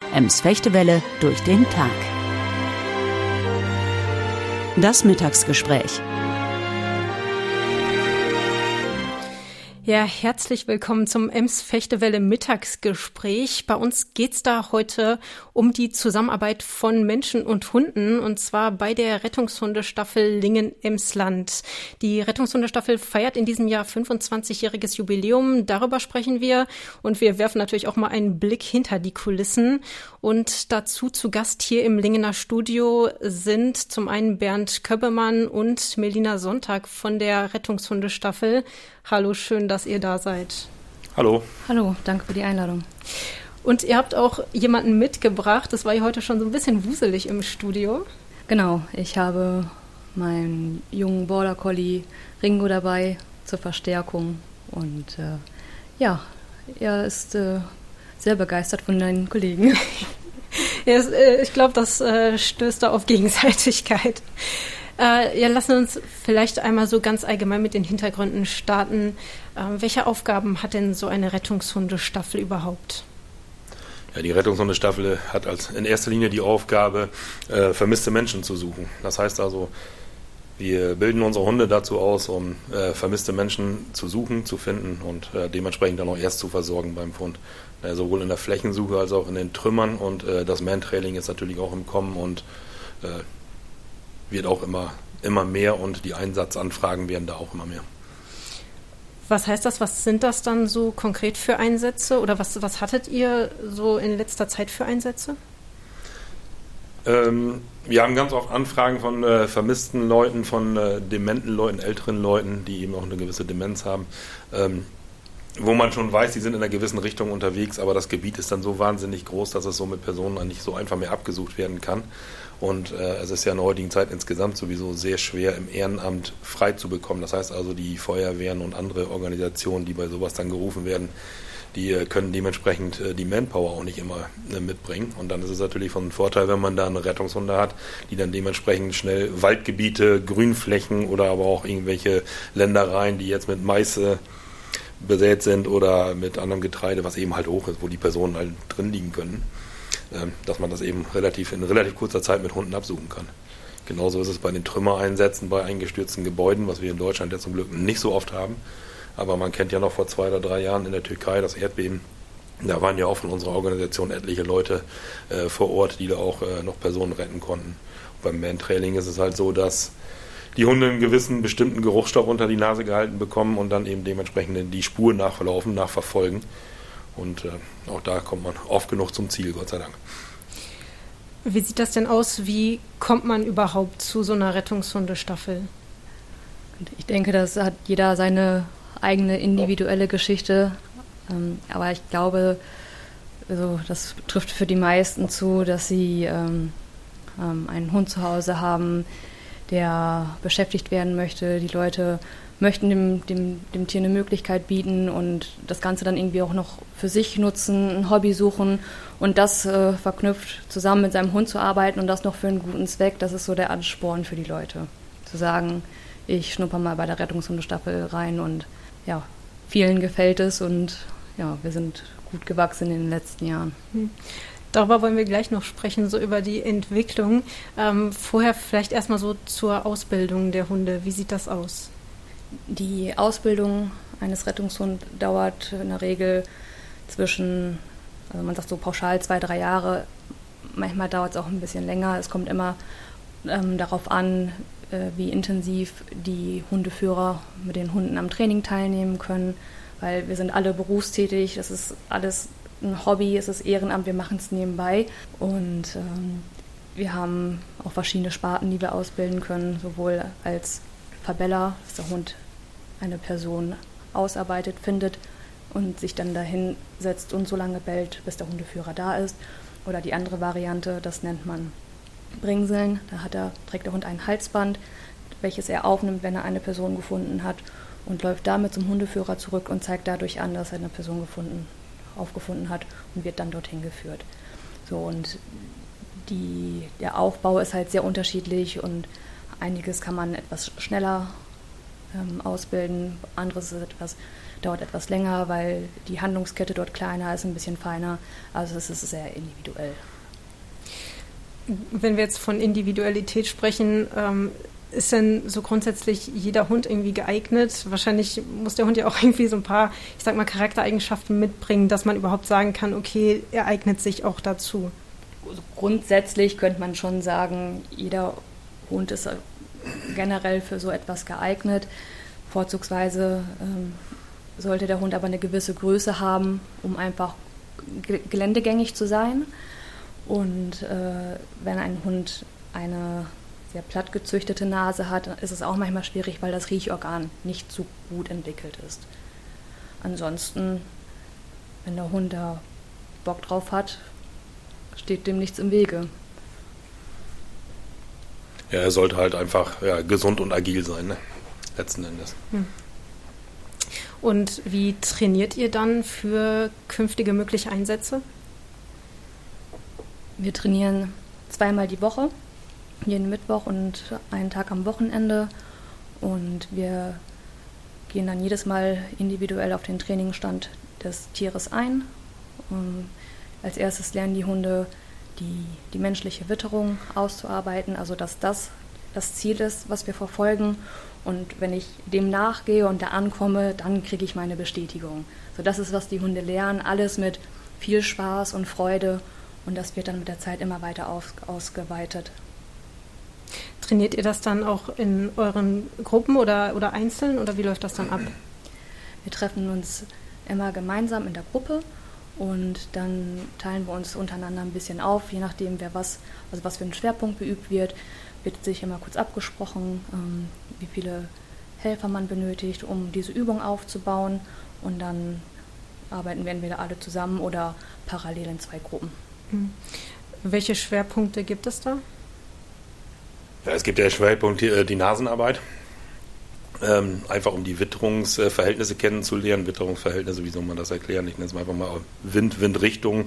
Ems-Fechtewelle durch den Tag. Das Mittagsgespräch. Ja, herzlich willkommen zum Ems-Fechtewelle Mittagsgespräch. Bei uns geht's da heute um die Zusammenarbeit von Menschen und Hunden, und zwar bei der Rettungshundestaffel Lingen-Emsland. Die Rettungshundestaffel feiert in diesem Jahr 25-jähriges Jubiläum. Darüber sprechen wir, und wir werfen natürlich auch mal einen Blick hinter die Kulissen. Und dazu zu Gast hier im Lingener Studio sind zum einen Bernd Köbbemann und Melina Sonntag von der Rettungshundestaffel. Hallo, schön, dass ihr da seid. Hallo. Hallo, danke für die Einladung. Und ihr habt auch jemanden mitgebracht. Das war ja heute schon so ein bisschen wuselig im Studio. Genau, ich habe meinen jungen Border Collie Ringo dabei zur Verstärkung. Und er ist sehr begeistert von deinen Kollegen. Ja, ich glaube, das stößt da auf Gegenseitigkeit. Lassen uns vielleicht einmal so ganz allgemein mit den Hintergründen starten. Welche Aufgaben hat denn so eine Rettungshundestaffel überhaupt? Ja, die Rettungshundestaffel hat in erster Linie die Aufgabe, vermisste Menschen zu suchen. Das heißt also, wir bilden unsere Hunde dazu aus, um vermisste Menschen zu suchen, zu finden und dementsprechend dann auch erst zu versorgen beim Fund. Sowohl in der Flächensuche als auch in den Trümmern, und das Mantrailing ist natürlich auch im Kommen und wird auch immer mehr, und die Einsatzanfragen werden da auch immer mehr. Was heißt das? Was sind das dann so konkret für Einsätze? Oder was hattet ihr so in letzter Zeit für Einsätze? Wir haben ganz oft Anfragen von vermissten Leuten, von dementen Leuten, älteren Leuten, die eben auch eine gewisse Demenz haben, wo man schon weiß, die sind in einer gewissen Richtung unterwegs, aber das Gebiet ist dann so wahnsinnig groß, dass es so mit Personen nicht so einfach mehr abgesucht werden kann. Und es ist ja in der heutigen Zeit insgesamt sowieso sehr schwer, im Ehrenamt frei zu bekommen. Das heißt also, die Feuerwehren und andere Organisationen, die bei sowas dann gerufen werden, die können dementsprechend die Manpower auch nicht immer mitbringen. Und dann ist es natürlich von Vorteil, wenn man da eine Rettungshunde hat, die dann dementsprechend schnell Waldgebiete, Grünflächen oder aber auch irgendwelche Ländereien, die jetzt mit Mais besät sind oder mit anderem Getreide, was eben halt hoch ist, wo die Personen halt drin liegen können, dass man das eben in relativ kurzer Zeit mit Hunden absuchen kann. Genauso ist es bei den Trümmereinsätzen bei eingestürzten Gebäuden, was wir in Deutschland ja zum Glück nicht so oft haben. Aber man kennt ja noch vor 2 oder 3 Jahren in der Türkei das Erdbeben. Da waren ja auch von unserer Organisation etliche Leute vor Ort, die da auch noch Personen retten konnten. Und beim Mantrailing ist es halt so, dass die Hunde einen gewissen bestimmten Geruchsstoff unter die Nase gehalten bekommen und dann eben dementsprechend die Spur nachverfolgen. Und auch da kommt man oft genug zum Ziel, Gott sei Dank. Wie sieht das denn aus? Wie kommt man überhaupt zu so einer Rettungshundestaffel? Ich denke, das hat jeder seine eigene individuelle Geschichte. Aber ich glaube, also das trifft für die meisten zu, dass sie einen Hund zu Hause haben, der beschäftigt werden möchte. Die Leute möchten dem Tier eine Möglichkeit bieten und das Ganze dann irgendwie auch noch für sich nutzen, ein Hobby suchen und das verknüpft, zusammen mit seinem Hund zu arbeiten und das noch für einen guten Zweck. Das ist so der Ansporn für die Leute. Zu sagen, ich schnupper mal bei der Rettungshundestaffel rein, und ja, vielen gefällt es, und ja, wir sind gut gewachsen in den letzten Jahren. Darüber wollen wir gleich noch sprechen, so über die Entwicklung. Vorher vielleicht erstmal so zur Ausbildung der Hunde. Wie sieht das aus? Die Ausbildung eines Rettungshunds dauert in der Regel man sagt so pauschal 2-3 Jahre. Manchmal dauert es auch ein bisschen länger. Es kommt immer darauf an, wie intensiv die Hundeführer mit den Hunden am Training teilnehmen können, weil wir sind alle berufstätig. Das ist alles ein Hobby, es ist Ehrenamt, wir machen es nebenbei, und wir haben auch verschiedene Sparten, die wir ausbilden können, sowohl als Verbeller, dass der Hund eine Person ausarbeitet, findet und sich dann dahin setzt und so lange bellt, bis der Hundeführer da ist, oder die andere Variante, das nennt man Bringseln, da trägt der Hund ein Halsband, welches er aufnimmt, wenn er eine Person gefunden hat, und läuft damit zum Hundeführer zurück und zeigt dadurch an, dass er eine Person aufgefunden hat, und wird dann dorthin geführt. So, und der Aufbau ist halt sehr unterschiedlich, und einiges kann man etwas schneller ausbilden, anderes ist etwas dauert etwas länger, weil die Handlungskette dort kleiner ist, ein bisschen feiner. Also es ist sehr individuell. Wenn wir jetzt von Individualität sprechen, ist denn so grundsätzlich jeder Hund irgendwie geeignet? Wahrscheinlich muss der Hund ja auch irgendwie so ein paar, ich sag mal, Charaktereigenschaften mitbringen, dass man überhaupt sagen kann, okay, er eignet sich auch dazu. Also grundsätzlich könnte man schon sagen, jeder Hund ist generell für so etwas geeignet. Vorzugsweise sollte der Hund aber eine gewisse Größe haben, um einfach geländegängig zu sein. Und wenn ein Hund eine sehr platt gezüchtete Nase hat, ist es auch manchmal schwierig, weil das Riechorgan nicht so gut entwickelt ist. Ansonsten, wenn der Hund da Bock drauf hat, steht dem nichts im Wege. Ja, er sollte halt einfach gesund und agil sein, ne? Letzten Endes. Und wie trainiert ihr dann für künftige mögliche Einsätze? Wir trainieren 2-mal die Woche, jeden Mittwoch und einen Tag am Wochenende. Und wir gehen dann jedes Mal individuell auf den Trainingsstand des Tieres ein. Als erstes lernen die Hunde, die menschliche Witterung auszuarbeiten, also dass das Ziel ist, was wir verfolgen. Und wenn ich dem nachgehe und da ankomme, dann kriege ich meine Bestätigung. So, das ist, was die Hunde lernen, alles mit viel Spaß und Freude. Und das wird dann mit der Zeit immer weiter ausgeweitet. Trainiert ihr das dann auch in euren Gruppen oder einzeln oder wie läuft das dann ab? Wir treffen uns immer gemeinsam in der Gruppe und dann teilen wir uns untereinander ein bisschen auf, je nachdem was für ein Schwerpunkt beübt wird sich immer kurz abgesprochen, wie viele Helfer man benötigt, um diese Übung aufzubauen, und dann arbeiten wir entweder alle zusammen oder parallel in 2 Gruppen. Welche Schwerpunkte gibt es da? Ja, es gibt ja Schwerpunkt die Nasenarbeit, einfach um die Witterungsverhältnisse kennenzulernen. Witterungsverhältnisse, wie soll man das erklären? Ich nenne es mal einfach mal Windrichtung.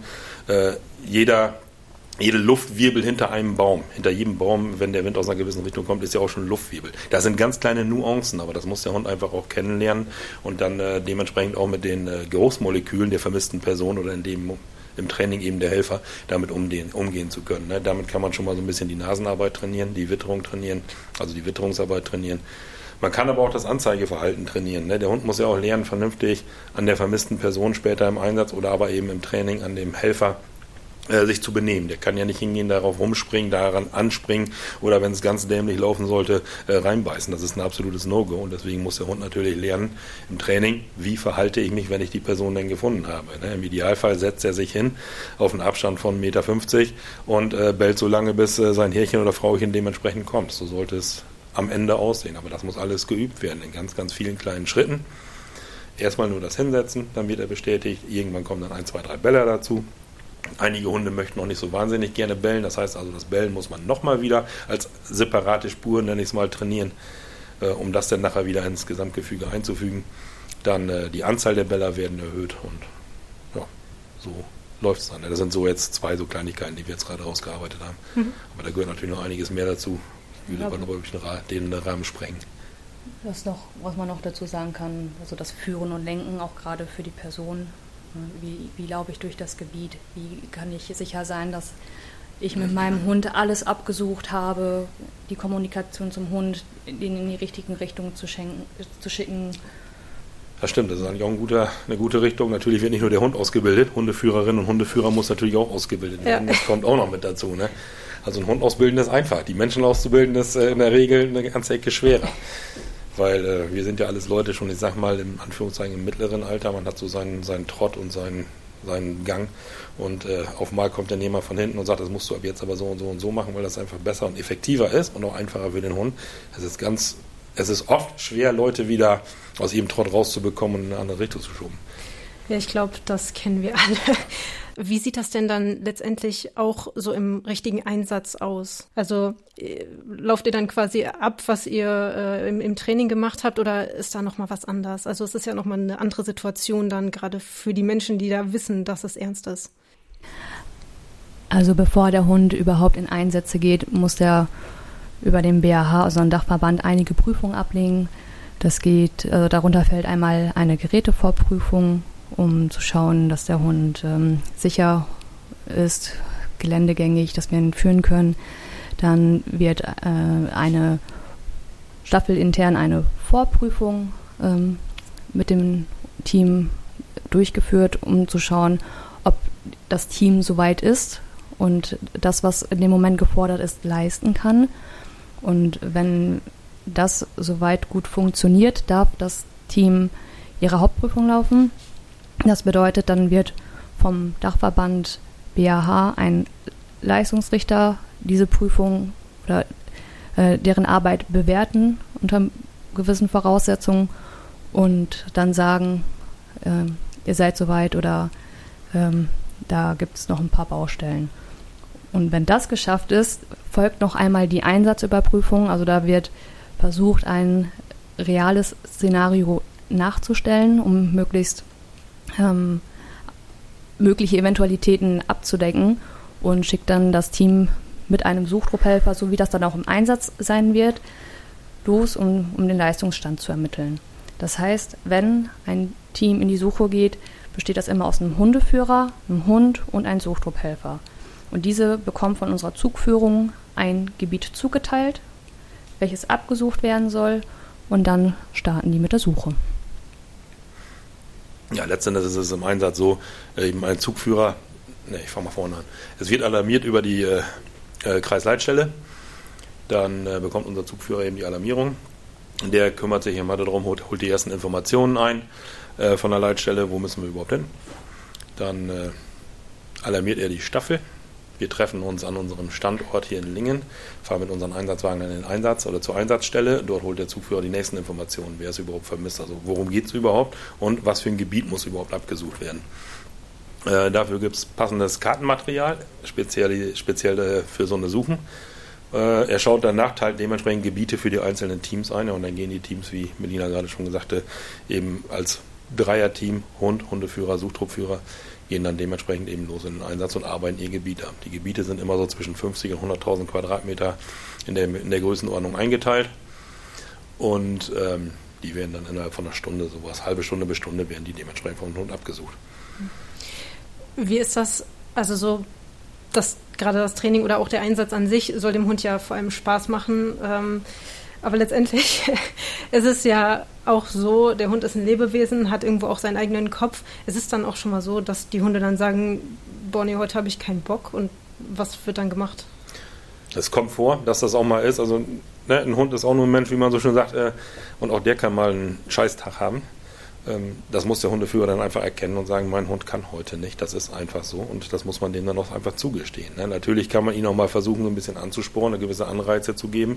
Jede Luftwirbel hinter einem Baum, hinter jedem Baum, wenn der Wind aus einer gewissen Richtung kommt, ist ja auch schon Luftwirbel. Das sind ganz kleine Nuancen, aber das muss der Hund einfach auch kennenlernen und dann dementsprechend auch mit den Geruchsmolekülen der vermissten Person oder im Training eben der Helfer, damit umgehen zu können. Ne? Damit kann man schon mal so ein bisschen die Nasenarbeit trainieren, die Witterung trainieren, also die Witterungsarbeit trainieren. Man kann aber auch das Anzeigeverhalten trainieren. Ne? Der Hund muss ja auch lernen, vernünftig an der vermissten Person später im Einsatz oder aber eben im Training an dem Helfer sich zu benehmen. Der kann ja nicht hingehen, darauf rumspringen, daran anspringen oder wenn es ganz dämlich laufen sollte, reinbeißen. Das ist ein absolutes No-Go und deswegen muss der Hund natürlich lernen im Training, wie verhalte ich mich, wenn ich die Person denn gefunden habe. Ne? Im Idealfall setzt er sich hin auf einen Abstand von 1,50 Meter und bellt so lange, bis sein Herrchen oder Frauchen dementsprechend kommt. So sollte es am Ende aussehen. Aber das muss alles geübt werden in ganz, ganz vielen kleinen Schritten. Erstmal nur das Hinsetzen, dann wird er bestätigt. Irgendwann kommen dann 1, 2, 3 Beller dazu. Einige Hunde möchten auch nicht so wahnsinnig gerne bellen. Das heißt also, das Bellen muss man nochmal wieder als separate Spur, nenne ich es mal, trainieren, um das dann nachher wieder ins Gesamtgefüge einzufügen. Dann die Anzahl der Beller werden erhöht und ja, so läuft es dann. Das sind so jetzt 2 so Kleinigkeiten, die wir jetzt gerade rausgearbeitet haben. Aber da gehört natürlich noch einiges mehr dazu. Ich will aber noch den Rahmen sprengen. Was man noch dazu sagen kann, also das Führen und Lenken, auch gerade für die Person. Wie laufe ich durch das Gebiet? Wie kann ich sicher sein, dass ich mit meinem Hund alles abgesucht habe, die Kommunikation zum Hund, den in die richtigen Richtungen zu schicken? Das stimmt, das ist eigentlich auch eine gute Richtung. Natürlich wird nicht nur der Hund ausgebildet, Hundeführerin und Hundeführer muss natürlich auch ausgebildet werden. Ja. Das kommt auch noch mit dazu. Ne? Also ein Hund ausbilden ist einfach. Die Menschen auszubilden ist in der Regel eine ganze Ecke schwerer. Weil wir sind ja alles Leute schon, ich sag mal, im Anführungszeichen im mittleren Alter. Man hat so seinen Trott und seinen Gang. Und auf einmal kommt dann jemand von hinten und sagt, das musst du ab jetzt aber so und so und so machen, weil das einfach besser und effektiver ist und auch einfacher für den Hund. Es ist oft schwer, Leute wieder aus ihrem Trott rauszubekommen und in eine andere Richtung zu schoben. Ja, ich glaube, das kennen wir alle. Wie sieht das denn dann letztendlich auch so im richtigen Einsatz aus? Also lauft ihr dann quasi ab, was ihr im Training gemacht habt, oder ist da nochmal was anders? Also es ist ja nochmal eine andere Situation dann gerade für die Menschen, die da wissen, dass es ernst ist. Also bevor der Hund überhaupt in Einsätze geht, muss der über den BAH, also einen Dachverband, einige Prüfungen ablegen. Darunter fällt einmal eine Gerätevorprüfung, um zu schauen, dass der Hund sicher ist, geländegängig, dass wir ihn führen können. Dann wird eine staffelintern eine Vorprüfung mit dem Team durchgeführt, um zu schauen, ob das Team soweit ist und das, was in dem Moment gefordert ist, leisten kann. Und wenn das soweit gut funktioniert, darf das Team ihre Hauptprüfung laufen. Das bedeutet, dann wird vom Dachverband BAH ein Leistungsrichter diese Prüfung oder deren Arbeit bewerten unter gewissen Voraussetzungen und dann sagen, ihr seid soweit oder da gibt es noch ein paar Baustellen. Und wenn das geschafft ist, folgt noch einmal die Einsatzüberprüfung. Also da wird versucht, ein reales Szenario nachzustellen, um möglichst mögliche Eventualitäten abzudecken und schickt dann das Team mit einem Suchtrupphelfer, so wie das dann auch im Einsatz sein wird, los, um den Leistungsstand zu ermitteln. Das heißt, wenn ein Team in die Suche geht, besteht das immer aus einem Hundeführer, einem Hund und einem Suchtrupphelfer. Und diese bekommen von unserer Zugführung ein Gebiet zugeteilt, welches abgesucht werden soll, und dann starten die mit der Suche. Ja, letztendlich ist es im Einsatz so, eben ein Zugführer, ich fange mal vorne an. Es wird alarmiert über die Kreisleitstelle, dann bekommt unser Zugführer eben die Alarmierung. Der kümmert sich immer darum, holt die ersten Informationen ein von der Leitstelle, wo müssen wir überhaupt hin. Dann alarmiert er die Staffel. Wir treffen uns an unserem Standort hier in Lingen, fahren mit unseren Einsatzwagen in den Einsatz oder zur Einsatzstelle. Dort holt der Zugführer die nächsten Informationen, wer ist überhaupt vermisst, also worum geht es überhaupt und was für ein Gebiet muss überhaupt abgesucht werden. Dafür gibt es passendes Kartenmaterial, speziell für so eine Suchen. Er schaut danach, teilt dementsprechend Gebiete für die einzelnen Teams ein und dann gehen die Teams, wie Melina gerade schon sagte, eben als Dreierteam, Hund, Hundeführer, Suchtruppführer, gehen dann dementsprechend eben los in den Einsatz und arbeiten ihr Gebiet ab. Die Gebiete sind immer so zwischen 50 und 100.000 Quadratmeter in der Größenordnung eingeteilt und die werden dann innerhalb von einer Stunde, sowas, halbe Stunde bis Stunde, werden die dementsprechend vom Hund abgesucht. Wie ist das, also so, dass gerade das Training oder auch der Einsatz an sich soll dem Hund ja vor allem Spaß machen, aber letztendlich ist es ja auch so, der Hund ist ein Lebewesen, hat irgendwo auch seinen eigenen Kopf. Es ist dann auch schon mal so, dass die Hunde dann sagen, boah, nee, heute habe ich keinen Bock, und was wird dann gemacht? Es kommt vor, dass das auch mal ist, also ein Hund ist auch nur ein Mensch, wie man so schön sagt, und auch der kann mal einen Scheißtag haben. Das muss der Hundeführer dann einfach erkennen und sagen, mein Hund kann heute nicht, das ist einfach so, und das muss man dem dann auch einfach zugestehen. Natürlich kann man ihn auch mal versuchen, ein bisschen anzuspornen, gewisse Anreize zu geben.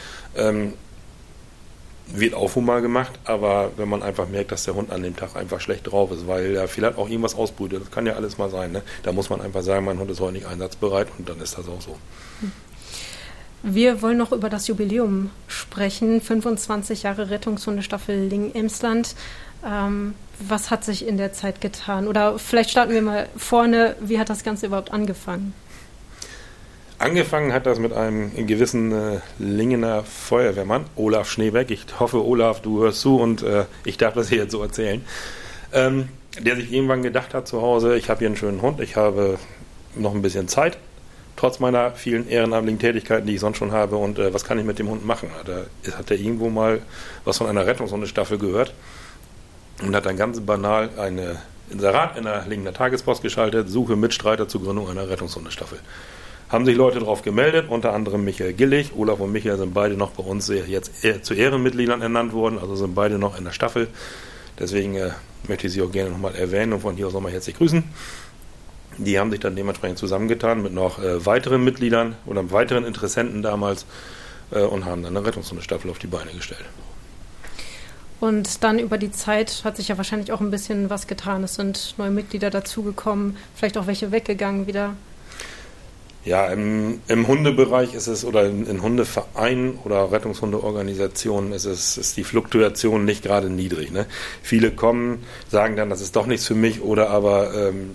Wird auch mal gemacht, aber wenn man einfach merkt, dass der Hund an dem Tag einfach schlecht drauf ist, weil er vielleicht auch irgendwas ausbrütet, das kann ja alles mal sein, da muss man einfach sagen, mein Hund ist heute nicht einsatzbereit, und dann ist das auch so. Wir wollen noch über das Jubiläum sprechen, 25 Jahre Rettungshundestaffel Lingen-Emsland. Was hat sich in der Zeit getan? Oder vielleicht starten wir mal vorne, wie hat das Ganze überhaupt angefangen? Angefangen hat das mit einem gewissen Lingener Feuerwehrmann, Olaf Schneebeck. Ich hoffe, Olaf, du hörst zu und ich darf das hier jetzt so erzählen. Der sich irgendwann gedacht hat zu Hause, ich habe hier einen schönen Hund, ich habe noch ein bisschen Zeit, trotz meiner vielen ehrenamtlichen Tätigkeiten, die ich sonst schon habe, und was kann ich mit dem Hund machen? Hat er irgendwo mal was von einer Rettungshundestaffel gehört und hat dann ganz banal ein Inserat in der Lingener Tagespost geschaltet, Suche Mitstreiter zur Gründung einer Rettungshundestaffel. Haben sich Leute darauf gemeldet, unter anderem Michael Gillig. Olaf und Michael sind beide noch bei uns jetzt zu Ehrenmitgliedern ernannt worden, also sind beide noch in der Staffel. Deswegen möchte ich sie auch gerne nochmal erwähnen und von hier aus nochmal herzlich grüßen. Die haben sich dann dementsprechend zusammengetan mit noch weiteren Mitgliedern oder weiteren Interessenten damals und haben dann eine Rettungshundestaffel auf die Beine gestellt. Und dann über die Zeit hat sich ja wahrscheinlich auch ein bisschen was getan. Es sind neue Mitglieder dazugekommen, vielleicht auch welche weggegangen wieder. Ja, im Hundebereich ist es, oder in Hundevereinen oder Rettungshundeorganisationen ist die Fluktuation nicht gerade niedrig. Viele kommen, sagen dann, das ist doch nichts für mich, oder aber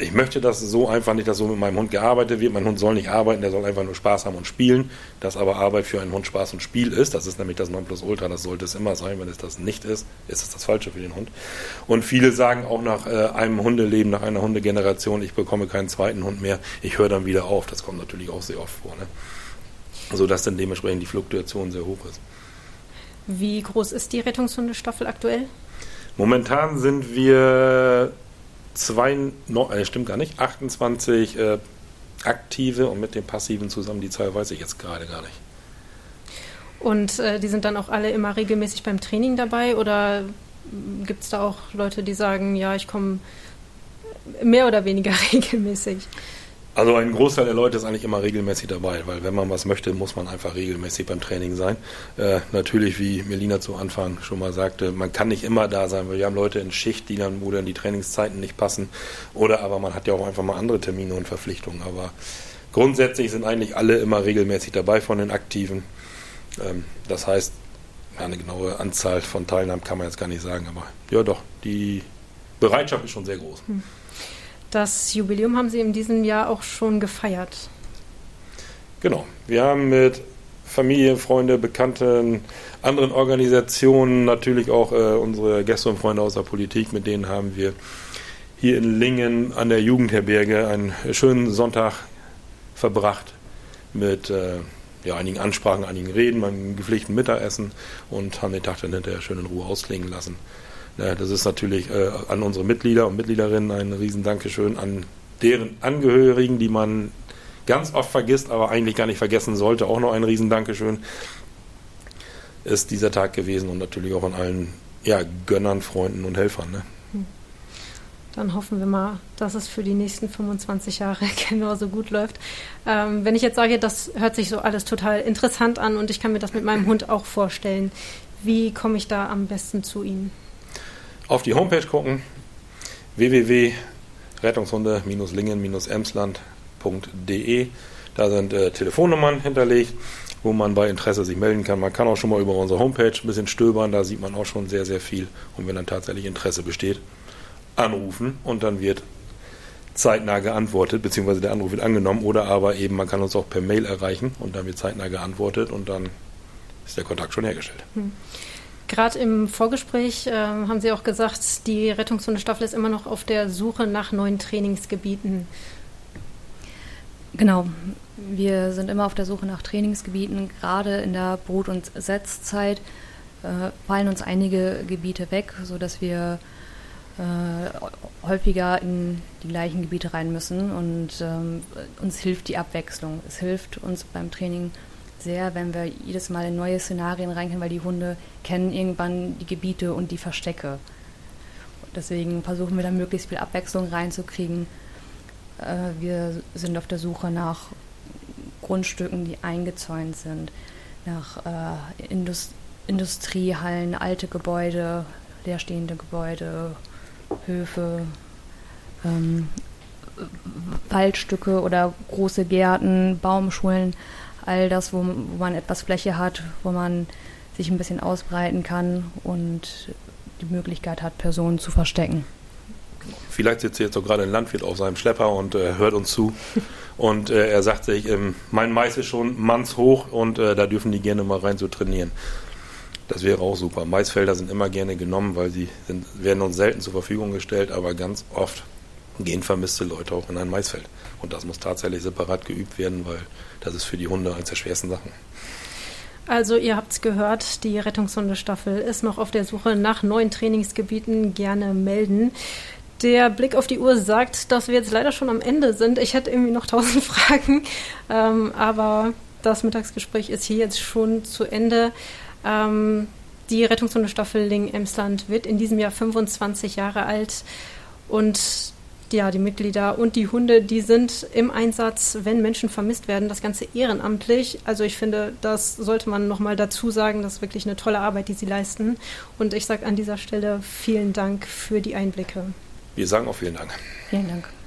ich möchte das so einfach nicht, dass so mit meinem Hund gearbeitet wird. Mein Hund soll nicht arbeiten, der soll einfach nur Spaß haben und spielen. Dass aber Arbeit für einen Hund Spaß und Spiel ist, das ist nämlich das Nonplusultra, das sollte es immer sein. Wenn es das nicht ist, ist es das Falsche für den Hund. Und viele sagen auch nach einem Hundeleben, nach einer Hundegeneration, ich bekomme keinen zweiten Hund mehr, ich höre dann wieder auf. Das kommt natürlich auch sehr oft vor, ne? Sodass dann dementsprechend die Fluktuation sehr hoch ist. Wie groß ist die Rettungshundestaffel aktuell? Momentan sind wir 28 aktive und mit den passiven zusammen, die Zahl weiß ich jetzt gerade gar nicht. Und die sind dann auch alle immer regelmäßig beim Training dabei oder gibt es da auch Leute, die sagen, ja, ich komme mehr oder weniger regelmäßig? Also ein Großteil der Leute ist eigentlich immer regelmäßig dabei, weil wenn man was möchte, muss man einfach regelmäßig beim Training sein. Natürlich, wie Melina zu Anfang schon mal sagte, man kann nicht immer da sein, weil wir haben Leute in Schicht, wo dann die Trainingszeiten nicht passen. Oder aber man hat ja auch einfach mal andere Termine und Verpflichtungen. Aber grundsätzlich sind eigentlich alle immer regelmäßig dabei von den Aktiven. Das heißt, eine genaue Anzahl von Teilnahmen kann man jetzt gar nicht sagen, aber ja doch, die Bereitschaft ist schon sehr groß. Das Jubiläum haben Sie in diesem Jahr auch schon gefeiert. Genau. Wir haben mit Familie, Freunde, Bekannten, anderen Organisationen, natürlich auch unsere Gäste und Freunde aus der Politik, mit denen haben wir hier in Lingen an der Jugendherberge einen schönen Sonntag verbracht mit einigen Ansprachen, einigen Reden, einem gepflegten Mittagessen und haben den Tag dann hinterher schön in Ruhe ausklingen lassen. Ja, das ist natürlich an unsere Mitglieder und Mitgliederinnen ein riesen Dankeschön, an deren Angehörigen, die man ganz oft vergisst, aber eigentlich gar nicht vergessen sollte, auch noch ein riesen Dankeschön ist dieser Tag gewesen und natürlich auch an allen Gönnern, Freunden und Helfern. Ne? Dann hoffen wir mal, dass es für die nächsten 25 Jahre genauso gut läuft. Wenn ich jetzt sage, das hört sich so alles total interessant an und ich kann mir das mit meinem Hund auch vorstellen, wie komme ich da am besten zu Ihnen? Auf die Homepage gucken, www.rettungshunde-lingen-emsland.de. Da sind Telefonnummern hinterlegt, wo man bei Interesse sich melden kann. Man kann auch schon mal über unsere Homepage ein bisschen stöbern, da sieht man auch schon sehr, sehr viel. Und wenn dann tatsächlich Interesse besteht, anrufen und dann wird zeitnah geantwortet, beziehungsweise der Anruf wird angenommen oder aber eben man kann uns auch per Mail erreichen und dann wird zeitnah geantwortet und dann ist der Kontakt schon hergestellt. Gerade im Vorgespräch haben Sie auch gesagt, die Rettungshundestaffel ist immer noch auf der Suche nach neuen Trainingsgebieten. Genau, wir sind immer auf der Suche nach Trainingsgebieten. Gerade in der Brut- und Setzzeit fallen uns einige Gebiete weg, sodass wir häufiger in die gleichen Gebiete rein müssen und uns hilft die Abwechslung. Es hilft uns beim Training sehr, wenn wir jedes Mal in neue Szenarien reingehen, weil die Hunde kennen irgendwann die Gebiete und die Verstecke. Deswegen versuchen wir da möglichst viel Abwechslung reinzukriegen. Wir sind auf der Suche nach Grundstücken, die eingezäunt sind, nach Industriehallen, alte Gebäude, leerstehende Gebäude, Höfe, Waldstücke oder große Gärten, Baumschulen. All das, wo man etwas Fläche hat, wo man sich ein bisschen ausbreiten kann und die Möglichkeit hat, Personen zu verstecken. Vielleicht sitzt jetzt so gerade ein Landwirt auf seinem Schlepper und hört uns zu und er sagt sich, mein Mais ist schon mannshoch und da dürfen die gerne mal rein so trainieren. Das wäre auch super. Maisfelder sind immer gerne genommen, weil werden uns selten zur Verfügung gestellt, aber ganz oft gehen vermisste Leute auch in ein Maisfeld. Und das muss tatsächlich separat geübt werden, weil das ist für die Hunde eines der schwersten Sachen. Also ihr habt es gehört, die Rettungshundestaffel ist noch auf der Suche nach neuen Trainingsgebieten. Gerne melden. Der Blick auf die Uhr sagt, dass wir jetzt leider schon am Ende sind. Ich hätte irgendwie noch 1000 Fragen, aber das Mittagsgespräch ist hier jetzt schon zu Ende. Die Rettungshundestaffel Lingen-Emsland wird in diesem Jahr 25 Jahre alt und ja, die Mitglieder und die Hunde, die sind im Einsatz, wenn Menschen vermisst werden, das Ganze ehrenamtlich. Also ich finde, das sollte man nochmal dazu sagen, das ist wirklich eine tolle Arbeit, die sie leisten. Und ich sage an dieser Stelle vielen Dank für die Einblicke. Wir sagen auch vielen Dank. Vielen Dank.